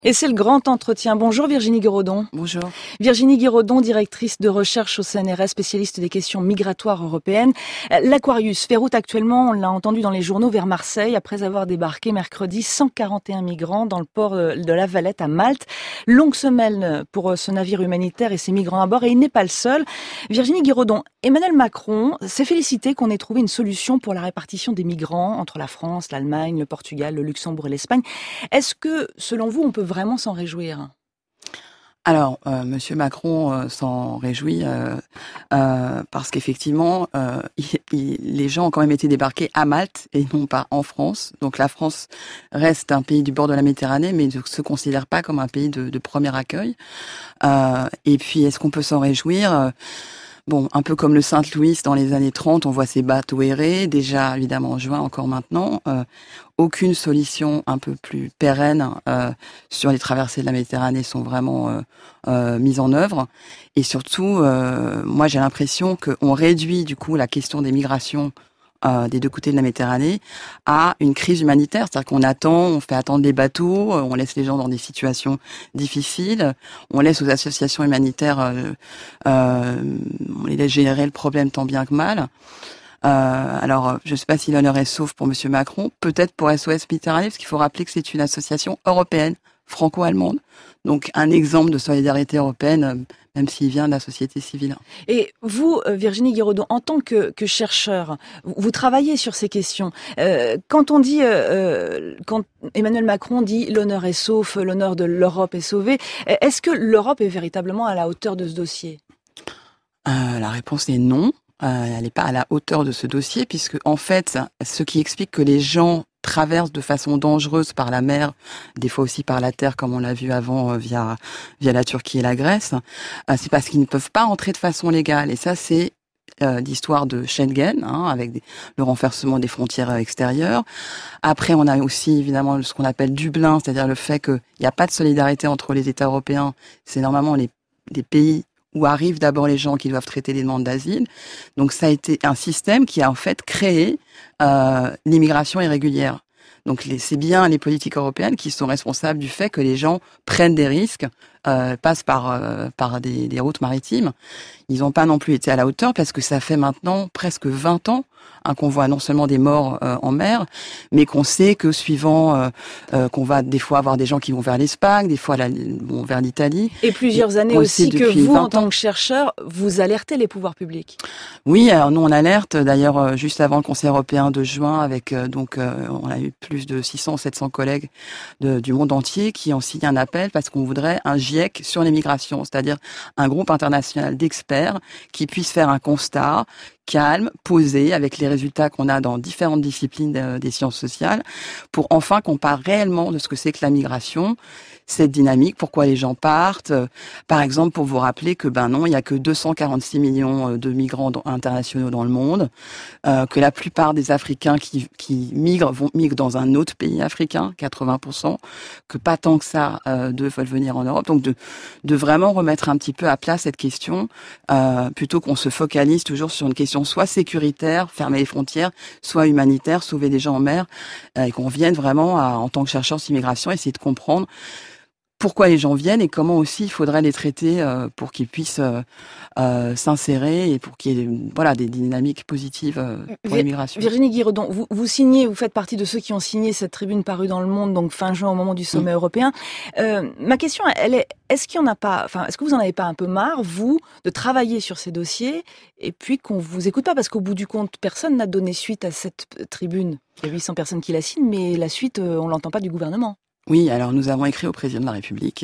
Et c'est le grand entretien. Bonjour Virginie Guiraudon. Bonjour. Virginie Guiraudon, directrice de recherche au CNRS, spécialiste des questions migratoires européennes. L'Aquarius fait route actuellement, on l'a entendu dans les journaux, vers Marseille, après avoir débarqué mercredi 141 migrants dans le port de la Valette à Malte. Longue semaine pour ce navire humanitaire et ses migrants à bord, et il n'est pas le seul. Virginie Guiraudon, Emmanuel Macron s'est félicité qu'on ait trouvé une solution pour la répartition des migrants entre la France, l'Allemagne, le Portugal, le Luxembourg et l'Espagne. Est-ce que, selon vous, on peut vraiment s'en réjouir ? Alors, Monsieur Macron s'en réjouit parce qu'effectivement, les gens ont quand même été débarqués à Malte et non pas en France. Donc la France reste un pays du bord de la Méditerranée, mais ne se considère pas comme un pays de premier accueil. Et puis, est-ce qu'on peut s'en réjouir ? Bon, un peu comme le Saint-Louis dans les années 30, on voit ces bateaux errer, déjà évidemment en juin, encore maintenant. Aucune solution un peu plus pérenne sur les traversées de la Méditerranée sont vraiment mises en œuvre. Et surtout, moi j'ai l'impression qu'on réduit du coup la question des migrations des deux côtés de la Méditerranée à une crise humanitaire, c'est-à-dire qu'on attend, on fait attendre les bateaux, on laisse les gens dans des situations difficiles, on laisse aux associations humanitaires, on les laisse gérer le problème tant bien que mal. Alors, je ne sais pas si l'honneur est sauf pour Monsieur Macron, peut-être pour SOS Méditerranée, parce qu'il faut rappeler que c'est une association européenne, franco-allemande, donc un exemple de solidarité européenne, même s'il vient de la société civile. Et vous, Virginie Guiraudon, en tant que chercheur, vous travaillez sur ces questions. Quand on dit, quand Emmanuel Macron dit l'honneur est sauf, l'honneur de l'Europe est sauvé, est-ce que l'Europe est véritablement à la hauteur de ce dossier ? La réponse est non. Elle n'est pas à la hauteur de ce dossier, puisque en fait, ce qui explique que les gens traversent de façon dangereuse par la mer, des fois aussi par la terre, comme on l'a vu avant via la Turquie et la Grèce, c'est parce qu'ils ne peuvent pas entrer de façon légale. Et ça, c'est d'histoire de Schengen, avec le renforcement des frontières extérieures. Après, on a aussi évidemment ce qu'on appelle Dublin, c'est-à-dire le fait qu'il n'y a pas de solidarité entre les États européens. C'est normalement les pays où arrivent d'abord les gens qui doivent traiter les demandes d'asile. Donc ça a été un système qui a en fait créé l'immigration irrégulière. Donc c'est bien les politiques européennes qui sont responsables du fait que les gens prennent des risques, passent par des routes maritimes. Ils n'ont pas non plus été à la hauteur parce que ça fait maintenant presque 20 ans qu'on voit non seulement des morts en mer, mais qu'on sait que suivant qu'on va des fois avoir des gens qui vont vers l'Espagne, des fois vers l'Italie. Et plusieurs années aussi que vous, en tant que chercheur, vous alertez les pouvoirs publics. Oui, alors nous on alerte. D'ailleurs, juste avant le Conseil européen de juin, avec on a eu plus de 600 ou 700 collègues du monde entier qui ont signé un appel parce qu'on voudrait un GIEC sur les migrations, c'est-à-dire un groupe international d'experts qui puisse faire un constat calme, posé, avec les résultats qu'on a dans différentes disciplines des sciences sociales, pour enfin qu'on parle réellement de ce que c'est que la migration, cette dynamique, pourquoi les gens partent. Par exemple, pour vous rappeler que non, il n'y a que 246 millions de migrants internationaux dans le monde, que la plupart des Africains qui migrent migrent dans un autre pays africain, 80%, que pas tant que ça d'eux veulent venir en Europe. Donc de vraiment remettre un petit peu à plat cette question, plutôt qu'on se focalise toujours sur une question soit sécuritaire, fermer les frontières, soit humanitaire, sauver des gens en mer, et qu'on vienne vraiment, en tant que chercheur d'immigration, essayer de comprendre pourquoi les gens viennent et comment aussi il faudrait les traiter pour qu'ils puissent s'insérer et pour qu'il y ait des dynamiques positives pour l'immigration. Virginie Guiraudon, vous signez, vous faites partie de ceux qui ont signé cette tribune parue dans Le Monde, donc fin juin au moment du sommet européen. Ma question, elle est, est-ce que vous en avez pas un peu marre, vous, de travailler sur ces dossiers et puis qu'on vous écoute pas, parce qu'au bout du compte, personne n'a donné suite à cette tribune. Il y a 800 personnes qui la signent, mais la suite, on l'entend pas du gouvernement. Oui, alors nous avons écrit au président de la République,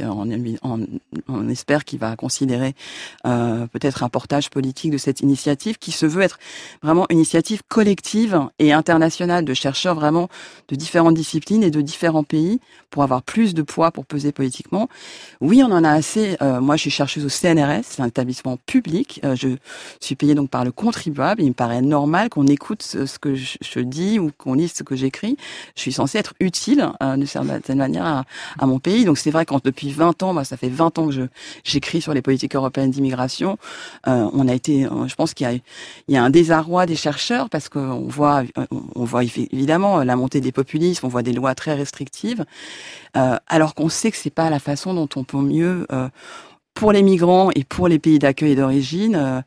on espère qu'il va considérer peut-être un portage politique de cette initiative qui se veut être vraiment une initiative collective et internationale de chercheurs vraiment de différentes disciplines et de différents pays pour avoir plus de poids pour peser politiquement. Oui, on en a assez. Moi, je suis chercheuse au CNRS, c'est un établissement public. Je suis payée donc par le contribuable. Il me paraît normal qu'on écoute ce que je dis ou qu'on lise ce que j'écris. Je suis censée être utile d'une certaine manière manière à mon pays. Donc c'est vrai que depuis 20 ans, ça fait 20 ans que j'écris sur les politiques européennes d'immigration. Je pense qu'il y a un désarroi des chercheurs parce qu'on voit évidemment la montée des populismes, on voit des lois très restrictives, alors qu'on sait que c'est pas la façon dont on peut mieux pour les migrants et pour les pays d'accueil et d'origine,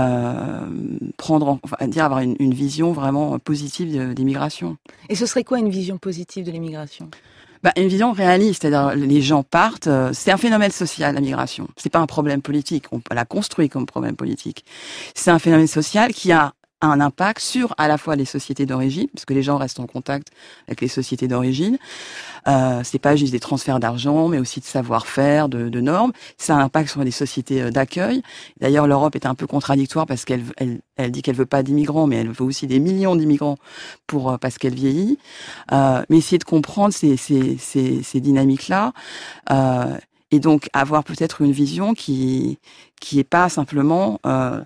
avoir une vision vraiment positive des migrations. Et ce serait quoi une vision positive de l'immigration ? Une vision réaliste, c'est-à-dire les gens partent. C'est un phénomène social, la migration. C'est pas un problème politique. On l'a construit comme problème politique. C'est un phénomène social qui a un impact sur à la fois les sociétés d'origine, parce que les gens restent en contact avec les sociétés d'origine. C'est pas juste des transferts d'argent, mais aussi de savoir-faire, de normes. Ça a un impact sur les sociétés d'accueil. D'ailleurs, l'Europe est un peu contradictoire parce qu'elle dit qu'elle veut pas d'immigrants, mais elle veut aussi des millions d'immigrants parce qu'elle vieillit. Mais essayer de comprendre ces dynamiques-là. Et donc avoir peut-être une vision qui est pas simplement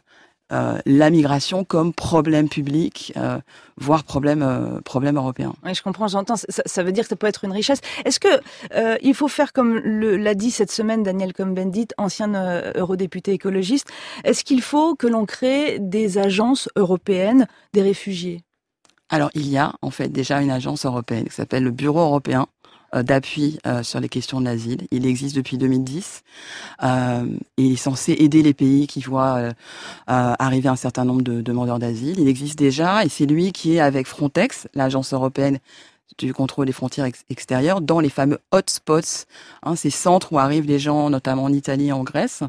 la migration comme problème public, voire problème européen. Oui, je comprends, j'entends. Ça veut dire que ça peut être une richesse. Est-ce que il faut faire comme l'a dit cette semaine Daniel Cohn-Bendit, ancien eurodéputé écologiste, est-ce qu'il faut que l'on crée des agences européennes des réfugiés ? Alors, il y a en fait déjà une agence européenne qui s'appelle le Bureau européen d'appui sur les questions de l'asile. Il existe depuis 2010 et il est censé aider les pays qui voient arriver un certain nombre de demandeurs d'asile. Il existe déjà et c'est lui qui est avec Frontex, l'agence européenne du contrôle des frontières extérieures, dans les fameux hotspots, ces centres où arrivent les gens, notamment en Italie et en Grèce.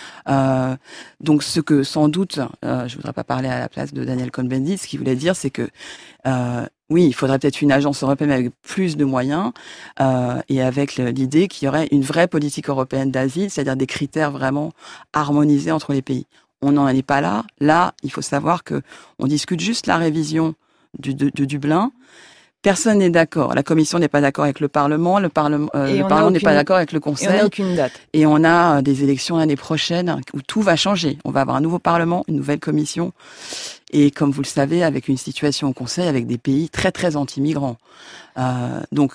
Donc ce que sans doute, je voudrais pas parler à la place de Daniel Cohn-Bendit, ce qu'il voulait dire, c'est que oui, il faudrait peut-être une agence européenne avec plus de moyens et avec l'idée qu'il y aurait une vraie politique européenne d'asile, c'est-à-dire des critères vraiment harmonisés entre les pays. On n'en est pas là. Là, il faut savoir que on discute juste la révision de Dublin. Personne n'est d'accord. La Commission n'est pas d'accord avec le Parlement. Le Parlement n'est pas d'accord avec le Conseil. Et on n'a aucune date. Et on a des élections l'année prochaine où tout va changer. On va avoir un nouveau Parlement, une nouvelle Commission. Et comme vous le savez, avec une situation au Conseil avec des pays très très anti-migrants. Donc,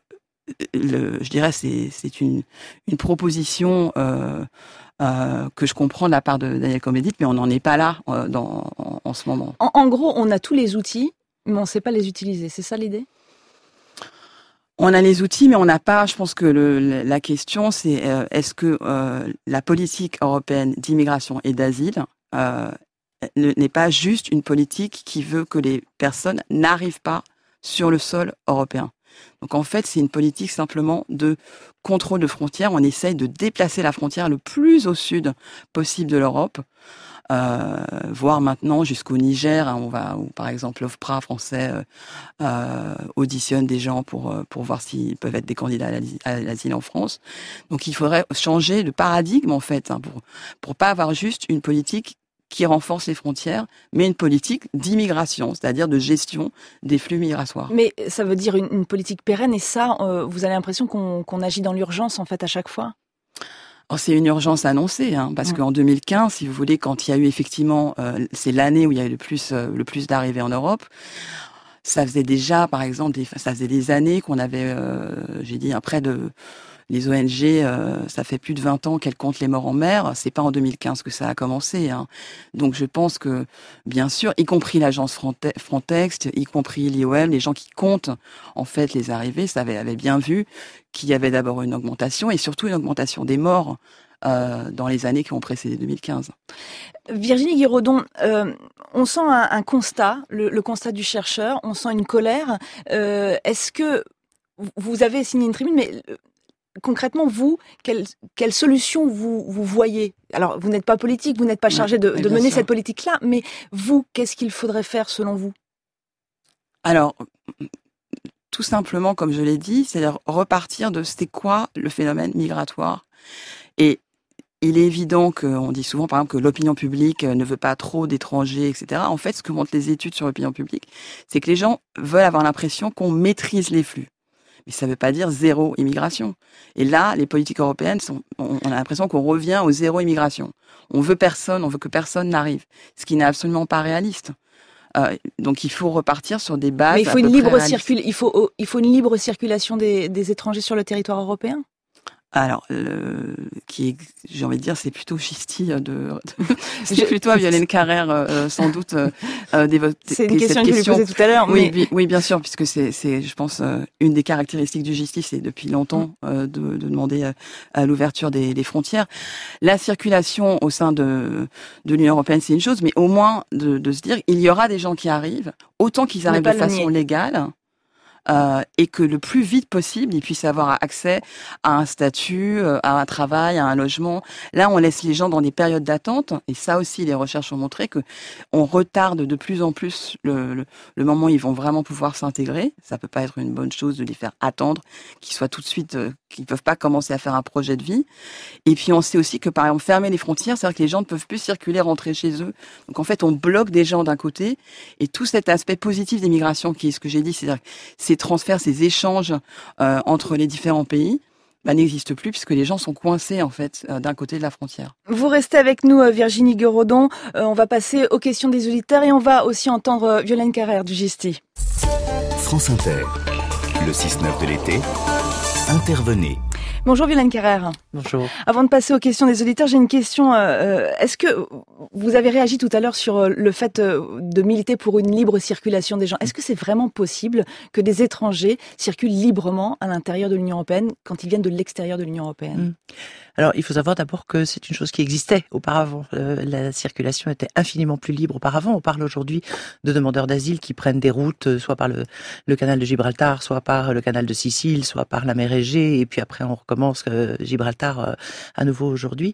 je dirais, c'est une proposition que je comprends de la part de Daniel Cohn-Bendit, mais on n'en est pas là en ce moment. En gros, on a tous les outils, mais on ne sait pas les utiliser. C'est ça l'idée ? On a les outils, mais on n'a pas. Je pense que la question, c'est est-ce que la politique européenne d'immigration et d'asile n'est pas juste une politique qui veut que les personnes n'arrivent pas sur le sol européen. Donc en fait, c'est une politique simplement de contrôle de frontières. On essaye de déplacer la frontière le plus au sud possible de l'Europe. Voire maintenant jusqu'au Niger, où par exemple l'OFPRA français auditionne des gens pour voir s'ils peuvent être des candidats à l'asile en France. Donc il faudrait changer de paradigme en fait, pour pas avoir juste une politique qui renforce les frontières, mais une politique d'immigration, c'est-à-dire de gestion des flux migratoires. Mais ça veut dire une politique pérenne, et ça, vous avez l'impression qu'on agit dans l'urgence en fait à chaque fois ? Alors, c'est une urgence annoncée, parce qu'en 2015, si vous voulez, quand il y a eu effectivement, c'est l'année où il y a eu le plus d'arrivées en Europe. Ça faisait déjà, par exemple, ça faisait des années qu'on avait, près de les ONG, ça fait plus de 20 ans qu'elles comptent les morts en mer. C'est pas en 2015 que ça a commencé. Donc je pense que, bien sûr, y compris l'agence Frontex, y compris l'IOM, les gens qui comptent en fait les arrivées, ça avait bien vu qu'il y avait d'abord une augmentation et surtout une augmentation des morts dans les années qui ont précédé 2015. Virginie Guiraudon, on sent un constat, le constat du chercheur, on sent une colère. Est-ce que vous avez signé une tribune, mais concrètement, vous, quelle solution vous voyez ? Alors, vous n'êtes pas politique, vous n'êtes pas chargé de mener cette politique-là, mais vous, qu'est-ce qu'il faudrait faire selon vous ? Alors, tout simplement, comme je l'ai dit, c'est-à-dire repartir de c'était quoi le phénomène migratoire. Et il est évident qu'on dit souvent, par exemple, que l'opinion publique ne veut pas trop d'étrangers, etc. En fait, ce que montrent les études sur l'opinion publique, c'est que les gens veulent avoir l'impression qu'on maîtrise les flux. Mais ça ne veut pas dire zéro immigration. Et là, les politiques européennes, on a l'impression qu'on revient au zéro immigration. On veut que personne n'arrive, ce qui n'est absolument pas réaliste. Donc il faut repartir sur des bases. Mais il faut il faut une libre circulation des étrangers sur le territoire européen. Alors, j'ai envie de dire, c'est plutôt Gisti c'est plutôt à Violaine Carrère, sans doute, c'est une question que je lui posais tout à l'heure. Oui, bien sûr, puisque c'est, je pense, une des caractéristiques du Gisti, c'est depuis longtemps de demander à l'ouverture des frontières. La circulation au sein de l'Union européenne, c'est une chose, mais au moins de se dire, il y aura des gens qui arrivent, autant qu'ils arrivent de façon légale. Et que le plus vite possible, ils puissent avoir accès à un statut, à un travail, à un logement. Là, on laisse les gens dans des périodes d'attente, et ça aussi, les recherches ont montré que on retarde de plus en plus le moment où ils vont vraiment pouvoir s'intégrer. Ça peut pas être une bonne chose de les faire attendre, qu'ils soient tout de suite, qu'ils peuvent pas commencer à faire un projet de vie. Et puis, on sait aussi que, par exemple, fermer les frontières, c'est-à-dire que les gens ne peuvent plus circuler, rentrer chez eux. Donc, en fait, on bloque des gens d'un côté, et tout cet aspect positif des migrations, qui est ce que j'ai dit, c'est-à-dire ces transferts, ces échanges entre les différents pays, n'existe plus puisque les gens sont coincés en fait d'un côté de la frontière. Vous restez avec nous, Virginie Guérodon. On va passer aux questions des auditeurs et on va aussi entendre Violaine Carrère du Gisti. France Inter, le 6-9 de l'été, intervenez. Bonjour Violaine Carrère. Bonjour. Avant de passer aux questions des auditeurs, j'ai une question. Est-ce que vous avez réagi tout à l'heure sur le fait de militer pour une libre circulation des gens? Est-ce que c'est vraiment possible que des étrangers circulent librement à l'intérieur de l'Union européenne quand ils viennent de l'extérieur de l'Union européenne? Alors, il faut savoir d'abord que c'est une chose qui existait auparavant. La circulation était infiniment plus libre auparavant. On parle aujourd'hui de demandeurs d'asile qui prennent des routes, soit par le canal de Gibraltar, soit par le canal de Sicile, soit par la mer Égée, et puis après on recommence Gibraltar à nouveau aujourd'hui.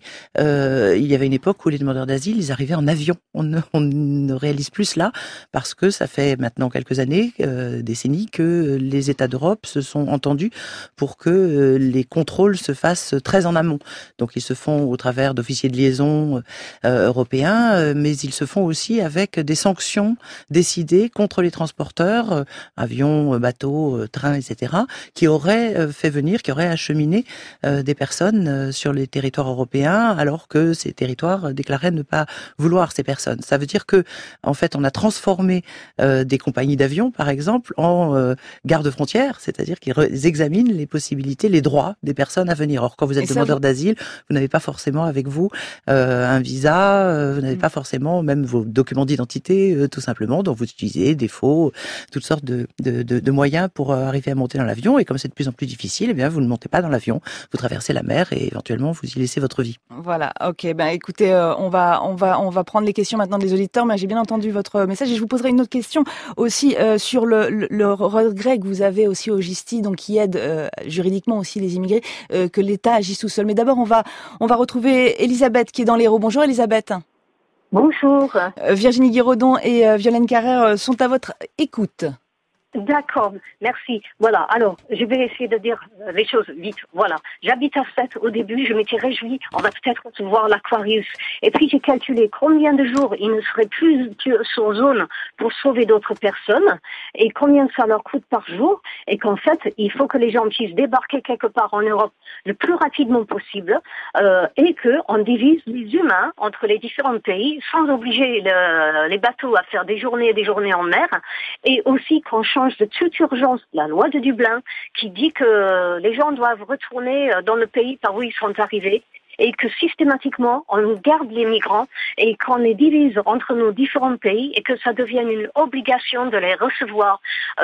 Il y avait une époque où les demandeurs d'asile, ils arrivaient en avion. On ne réalise plus cela parce que ça fait maintenant quelques années, décennies, que les États d'Europe se sont entendus pour que les contrôles se fassent très en amont. Donc ils se font au travers d'officiers de liaison européens, mais ils se font aussi avec des sanctions décidées contre les transporteurs, avions, bateaux, trains, etc., qui auraient qui auraient acheminé des personnes sur les territoires européens, alors que ces territoires déclaraient ne pas vouloir ces personnes. Ça veut dire que, en fait, on a transformé des compagnies d'avions, par exemple, en gardes-frontières, c'est-à-dire qu'ils examinent les possibilités, les droits des personnes à venir. Or, quand vous êtes demandeur d'asile, vous n'avez pas forcément avec vous un visa, vous n'avez pas forcément même vos documents d'identité, tout simplement, donc vous utilisez des faux, toutes sortes de moyens pour arriver à monter dans l'avion, et comme c'est de plus en plus difficile, eh bien vous ne montez pas dans l'avion, vous traversez la mer et éventuellement vous y laissez votre vie. Voilà, ok, écoutez, on va prendre les questions maintenant des auditeurs, mais j'ai bien entendu votre message et je vous poserai une autre question aussi sur le regret que vous avez aussi au Gisti, donc qui aide juridiquement aussi les immigrés, que l'État agisse tout seul. Mais d'abord, on va retrouver Elisabeth qui est dans l'Hérault. Bonjour Elisabeth. Bonjour. Virginie Guérodon et Violaine Carrère sont à votre écoute. D'accord, merci. Voilà, alors, je vais essayer de dire les choses vite. Voilà, j'habite à Sète. Au début, je m'étais réjouie, on va peut-être voir l'Aquarius. Et puis, j'ai calculé combien de jours ils ne seraient plus sur zone pour sauver d'autres personnes et combien ça leur coûte par jour. Et qu'en fait, il faut que les gens puissent débarquer quelque part en Europe le plus rapidement possible et qu'on divise les humains entre les différents pays sans obliger les bateaux à faire des journées et des journées en mer, et aussi qu'on change de toute urgence la loi de Dublin qui dit que les gens doivent retourner dans le pays par où ils sont arrivés, et que systématiquement on garde les migrants et qu'on les divise entre nos différents pays et que ça devienne une obligation de les recevoir,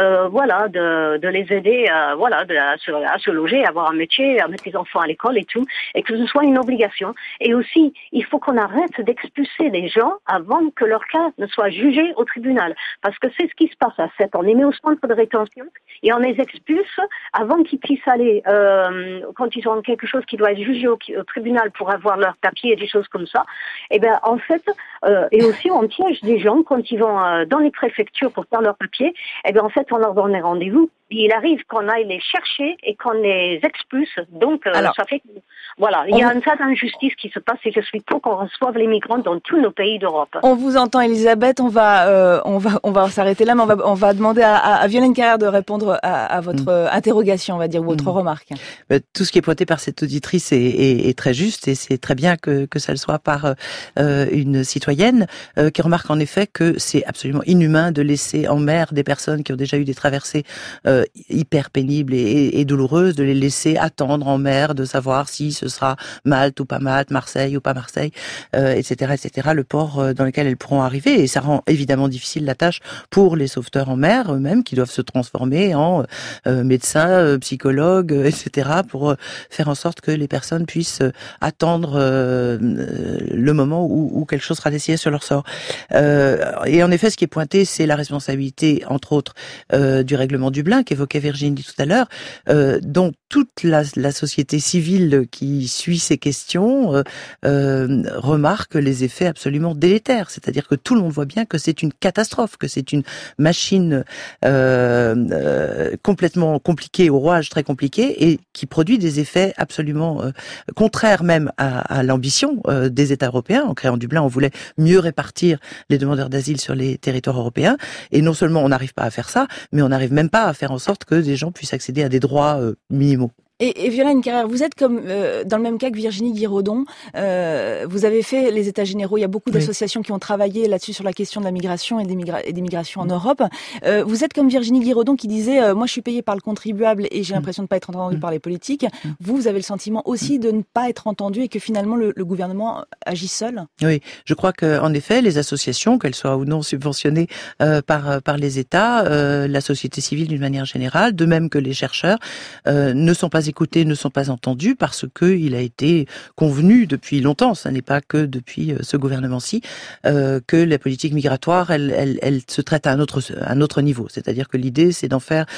de les aider, à se loger, à avoir un métier, à mettre les enfants à l'école et tout, et que ce soit une obligation. Et aussi, il faut qu'on arrête d'expulser les gens avant que leur cas ne soit jugé au tribunal, parce que c'est ce qui se passe à Sète. On les met au centre de rétention et on les expulse avant qu'ils puissent aller, quand ils ont quelque chose qui doit être jugé au tribunal pour avoir leurs papiers et des choses comme ça. Et ben en fait, et aussi on piège des gens quand ils vont dans les préfectures pour faire leurs papiers. Et ben en fait on leur donne les rendez-vous il arrive qu'on aille les chercher et qu'on les expulse. Donc, Alors, ça fait que, voilà, il y a un tas d'injustices qui se passent et je suis pour qu'on reçoive les migrants dans tous nos pays d'Europe. On vous entend, Elisabeth. On va s'arrêter là, mais on va demander à Violaine Carrère de répondre à votre interrogation, on va dire, ou votre remarque. Tout ce qui est pointé par cette auditrice est très juste et c'est très bien que ça le soit par une citoyenne qui remarque en effet que c'est absolument inhumain de laisser en mer des personnes qui ont déjà eu des traversées hyper pénibles et douloureuses, de les laisser attendre en mer, de savoir si ce sera Malte ou pas Malte, Marseille ou pas Marseille, etc., le port dans lequel elles pourront arriver. Et ça rend évidemment difficile la tâche pour les sauveteurs en mer eux-mêmes qui doivent se transformer en médecins, psychologues, etc., pour faire en sorte que les personnes puissent attendre le moment où quelque chose sera décidé sur leur sort. Et en effet, ce qui est pointé, c'est la responsabilité, entre autres, du règlement Dublin qu'évoquait Virginie tout à l'heure, dont toute la société civile qui suit ces questions remarque les effets absolument délétères. C'est-à-dire que tout le monde voit bien que c'est une catastrophe, que c'est une machine complètement compliquée, au rouage très compliqué, et qui produit des effets absolument contraires même à l'ambition des États européens. En créant Dublin, on voulait mieux répartir les demandeurs d'asile sur les territoires européens, et non seulement on n'arrive pas à faire ça, mais on n'arrive même pas à faire en sorte que des gens puissent accéder à des droits minimaux. Et Violaine Carrère, vous êtes comme dans le même cas que Virginie Guiraudon. Vous avez fait les États généraux. Il y a beaucoup d'associations qui ont travaillé là-dessus sur la question de la migration et des migrations en Europe. Vous êtes comme Virginie Guiraudon qui disait moi je suis payée par le contribuable et j'ai l'impression de ne pas être entendue par les politiques. Vous avez le sentiment aussi de ne pas être entendu et que finalement le gouvernement agit seul. Oui, je crois que en effet les associations, qu'elles soient ou non subventionnées par les États, la société civile d'une manière générale, de même que les chercheurs, ne sont pas écoutés, ne sont pas entendus parce que il a été convenu depuis longtemps, ça n'est pas que depuis ce gouvernement-ci, que la politique migratoire, elle se traite à un autre niveau. C'est-à-dire que l'idée, c'est d'en faire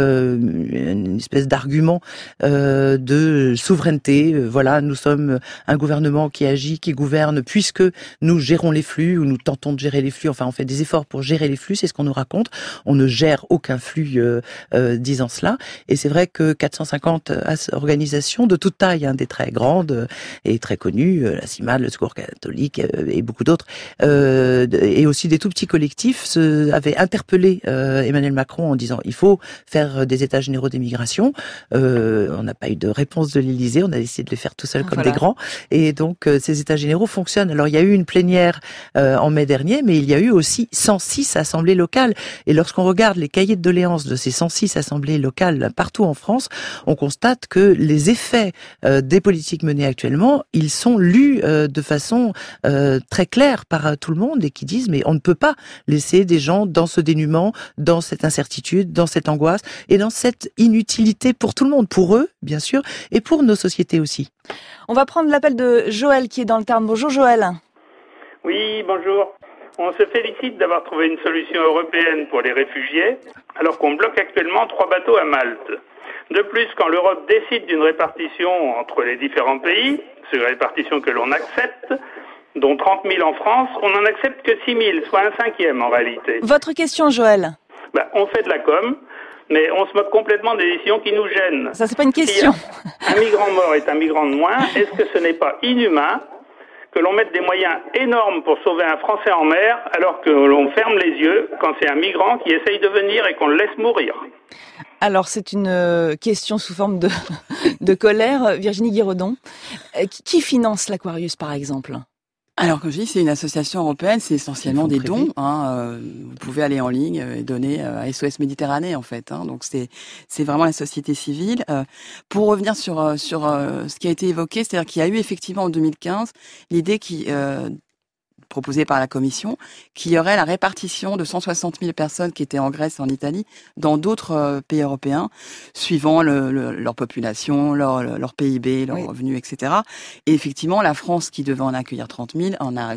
une espèce d'argument de souveraineté. Voilà, nous sommes un gouvernement qui agit, qui gouverne, puisque nous gérons les flux ou nous tentons de gérer les flux. Enfin, on fait des efforts pour gérer les flux, c'est ce qu'on nous raconte. On ne gère aucun flux disant cela. Et c'est vrai que 450 organisations de toute taille, des très grandes et très connues, la CIMAD, le Secours catholique et beaucoup d'autres, et aussi des tout petits collectifs avaient interpellé Emmanuel Macron en disant il faut faire des états généraux des migrations. On n'a pas eu de réponse de l'Élysée, on a essayé de les faire tout seul comme des grands, et donc ces états généraux fonctionnent. Alors il y a eu une plénière en mai dernier, mais il y a eu aussi 106 assemblées locales, et lorsqu'on regarde les cahiers de doléances de ces 106 assemblées locales partout en France, on constate que les effets des politiques menées actuellement, ils sont lus de façon très claire par tout le monde, et qui disent mais on ne peut pas laisser des gens dans ce dénuement, dans cette incertitude, dans cette angoisse et dans cette inutilité pour tout le monde, pour eux bien sûr, et pour nos sociétés aussi. On va prendre l'appel de Joël qui est dans le Tarn. Bonjour Joël. Oui, bonjour. On se félicite d'avoir trouvé une solution européenne pour les réfugiés, alors qu'on bloque actuellement 3 bateaux à Malte. De plus, quand l'Europe décide d'une répartition entre les différents pays, c'est une répartition que l'on accepte, dont 30 000 en France, on n'en accepte que 6 000, soit un cinquième en réalité. Votre question, Joël? On fait de la com, mais on se moque complètement des décisions qui nous gênent. Ça, c'est pas une question. Si un migrant mort est un migrant de moins, est-ce que ce n'est pas inhumain que l'on mette des moyens énormes pour sauver un Français en mer, alors que l'on ferme les yeux quand c'est un migrant qui essaye de venir et qu'on le laisse mourir? Alors, c'est une question sous forme de colère. Virginie Guiraudon, qui finance l'Aquarius, par exemple? Alors, comme je dis, c'est une association européenne, c'est essentiellement des dons. Vous pouvez aller en ligne et donner à SOS Méditerranée, en fait. Donc, c'est vraiment la société civile. Pour revenir sur ce qui a été évoqué, c'est-à-dire qu'il y a eu effectivement en 2015 l'idée proposée par la Commission, qu'il y aurait la répartition de 160 000 personnes qui étaient en Grèce et en Italie dans d'autres pays européens, suivant leur population, leur PIB, leurs revenus, etc. Et effectivement, la France, qui devait en accueillir 30 000, en a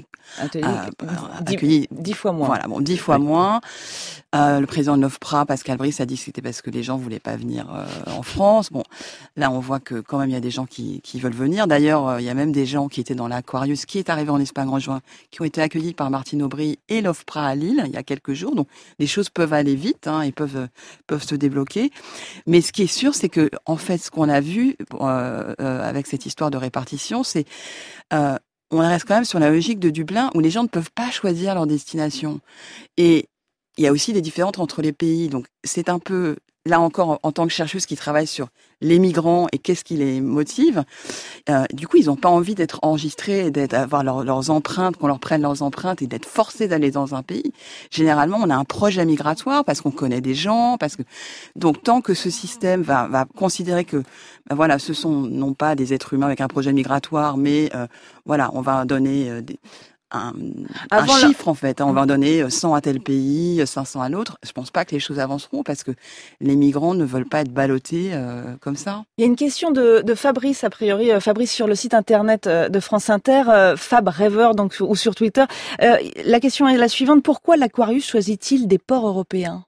accueilli 10 fois moins. Voilà, 10 fois moins. Le président de l'OFPRA, Pascal Brice, a dit que c'était parce que les gens voulaient pas venir en France. Bon, là, on voit que quand même, il y a des gens qui veulent venir. D'ailleurs, il y a même des gens qui étaient dans l'Aquarius, qui est arrivé en Espagne en juin, qui ont ont été accueillis par Martine Aubry et l'OFPRA à Lille il y a quelques jours. Donc les choses peuvent aller vite et peuvent se débloquer. Mais ce qui est sûr, c'est que en fait, ce qu'on a vu avec cette histoire de répartition, c'est on reste quand même sur la logique de Dublin où les gens ne peuvent pas choisir leur destination. Et il y a aussi des différences entre les pays. Donc c'est un peu, là encore, en tant que chercheuse qui travaille sur les migrants et qu'est-ce qui les motive, du coup, ils n'ont pas envie d'être enregistrés, d'avoir leurs empreintes, qu'on leur prenne leurs empreintes et d'être forcés d'aller dans un pays. Généralement, on a un projet migratoire parce qu'on connaît des gens, donc tant que ce système va considérer que, voilà, ce sont non pas des êtres humains avec un projet migratoire, mais voilà, on va donner un chiffre en fait. On va en donner 100 à tel pays, 500 à l'autre. Je pense pas que les choses avanceront parce que les migrants ne veulent pas être ballottés comme ça. Il y a une question de Fabrice, a priori, Fabrice sur le site internet de France Inter, Fab Rêveur, donc, ou sur Twitter. La question est la suivante: pourquoi l'Aquarius choisit-il des ports européens?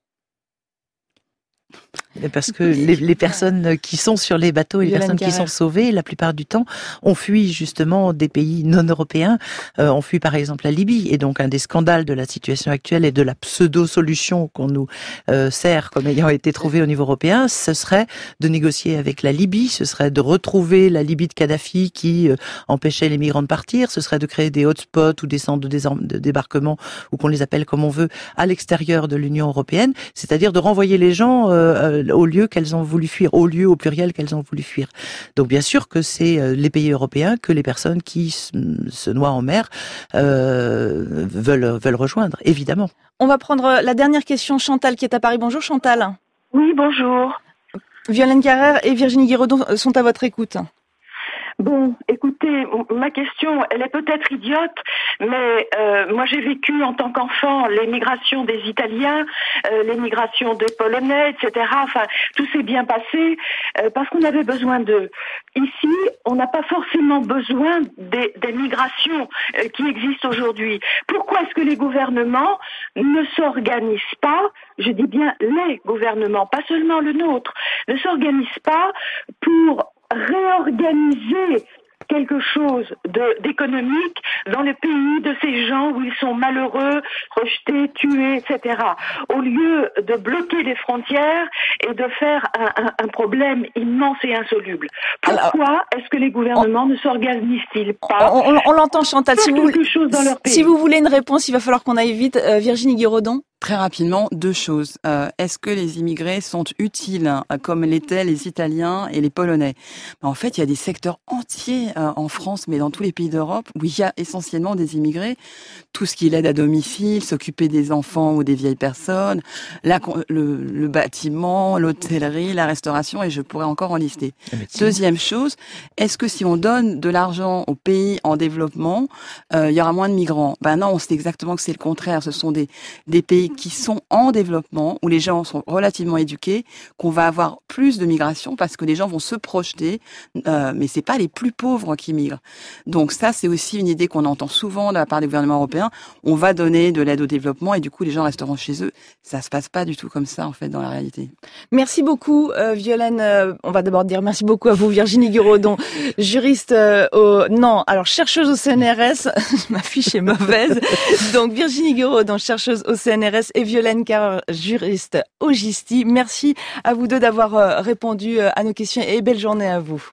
Parce que les personnes qui sont sur les bateaux et les personnes qui sont sauvées, la plupart du temps, ont fui justement des pays non européens. On fuit par exemple la Libye. Et donc un des scandales de la situation actuelle et de la pseudo-solution qu'on nous sert comme ayant été trouvée au niveau européen, ce serait de négocier avec la Libye, ce serait de retrouver la Libye de Kadhafi qui empêchait les migrants de partir, ce serait de créer des hotspots ou des centres de débarquement, ou qu'on les appelle comme on veut, à l'extérieur de l'Union européenne, c'est-à-dire de renvoyer les gens au lieu qu'elles ont voulu fuir, au lieu au pluriel qu'elles ont voulu fuir. Donc bien sûr que c'est les pays européens que les personnes qui se noient en mer veulent rejoindre, évidemment. On va prendre la dernière question, Chantal qui est à Paris. Bonjour Chantal. Oui, bonjour. Violaine Carrère et Virginie Guiraudon sont à votre écoute. Bon, écoutez, ma question, elle est peut-être idiote, mais moi j'ai vécu en tant qu'enfant les migrations des Italiens, les migrations des Polonais, etc. Enfin, tout s'est bien passé parce qu'on avait besoin d'eux. Ici, on n'a pas forcément besoin des migrations qui existent aujourd'hui. Pourquoi est-ce que les gouvernements ne s'organisent pas, je dis bien les gouvernements, pas seulement le nôtre, ne s'organisent pas pour réorganiser quelque chose d'économique dans le pays de ces gens où ils sont malheureux, rejetés, tués, etc. Au lieu de bloquer les frontières et de faire un problème immense et insoluble. Pourquoi est-ce que les gouvernements ne s'organisent-ils pas? On l'entend Chantal, si vous voulez une réponse, il va falloir qu'on aille vite. Virginie Guiraudon. Très rapidement, deux choses. Est-ce que les immigrés sont utiles comme l'étaient les Italiens et les Polonais? En fait, il y a des secteurs entiers en France, mais dans tous les pays d'Europe, où il y a essentiellement des immigrés. Tout ce qui est l'aide à domicile, s'occuper des enfants ou des vieilles personnes, le bâtiment, l'hôtellerie, la restauration, et je pourrais encore en lister. Deuxième chose, est-ce que si on donne de l'argent aux pays en développement, il y aura moins de migrants? Ben non, on sait exactement que c'est le contraire. Ce sont des pays qui sont en développement, où les gens sont relativement éduqués, qu'on va avoir plus de migration parce que les gens vont se projeter, mais c'est pas les plus pauvres qui migrent. Donc ça, c'est aussi une idée qu'on entend souvent de la part des gouvernements européens. On va donner de l'aide au développement et du coup, les gens resteront chez eux. Ça se passe pas du tout comme ça, en fait, dans la réalité. Merci beaucoup, Violaine. On va d'abord dire merci beaucoup à vous, Virginie Guiraudon, juriste chercheuse au CNRS. Ma fiche est mauvaise. Donc, Virginie Guiraudon, chercheuse au CNRS, et Violaine Carrère, juriste au GISTI. Merci à vous deux d'avoir répondu à nos questions et belle journée à vous.